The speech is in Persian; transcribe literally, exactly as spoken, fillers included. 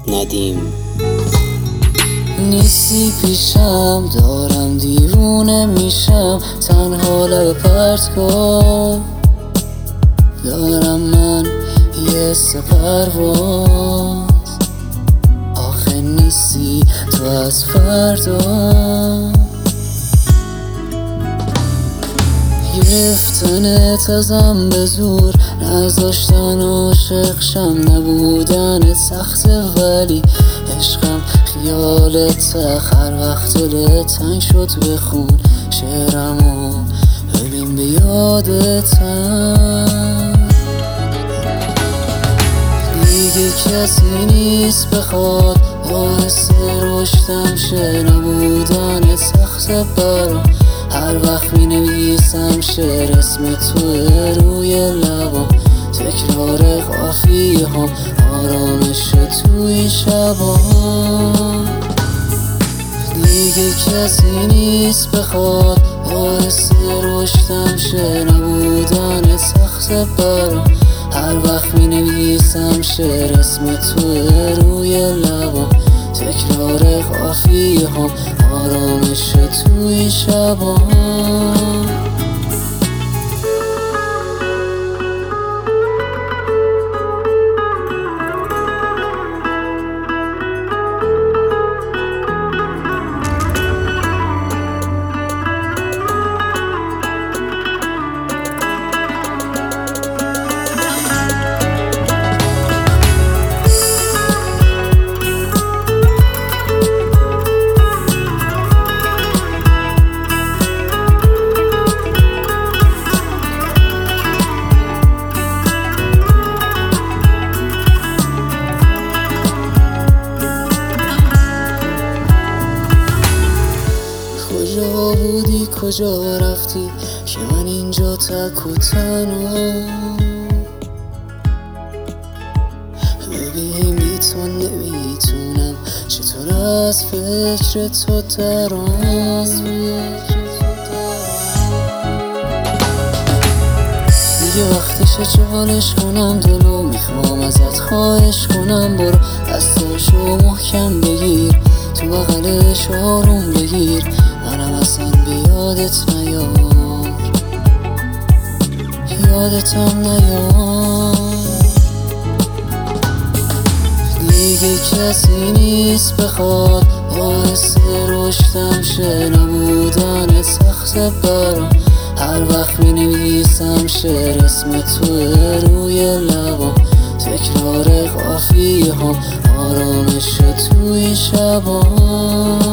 ندیم. نیستی پیشم، دارم دیوونه میشم، تنها لب پرت کن. دارم من یه سپرواز، آخه نیستی تو از فردا. گرفتنت ازم به زور، نذاشتن عاشق شم، نبودنت سخته ولی عشقم خیالت. هر وقت دلت تنگ شد بخون شعرمو، ببین به یادتم. دیگه کسی نیست بخواد باعث رشدم شه، نبودنت سخته برام. هر وقت می نویسم شعر اسم توه روی لبام، تکرار قافیه هم آرامش توی شبام. دیگه کسی نیست بخواد باعث رشدم شه، نبودنت سخته برام. هر وقت می نویسم شعر اسم توه روی لبام، تکرار قافیه هم آرامش توی شبام. کجا بودی کجا رفتی که من اینجا تک و تنها؟ ببین بی تو نمیتونم چطور از فکر تو درام. دیگه وقتشه چالش کنم دلو، میخوام ازت خواهش کنم برو دستاشو محکم بگیر، تو بغلش آروم بگیر، منم اصلا بیادت نیار، یادتم نیار. دیگه کسی نیست بخواد باعث رشدم شه، نبودنت سخته برام. هر وقت می نویسم شعر اسم توه روی لبام، تکرار قافیه هم آرامش توی شبام.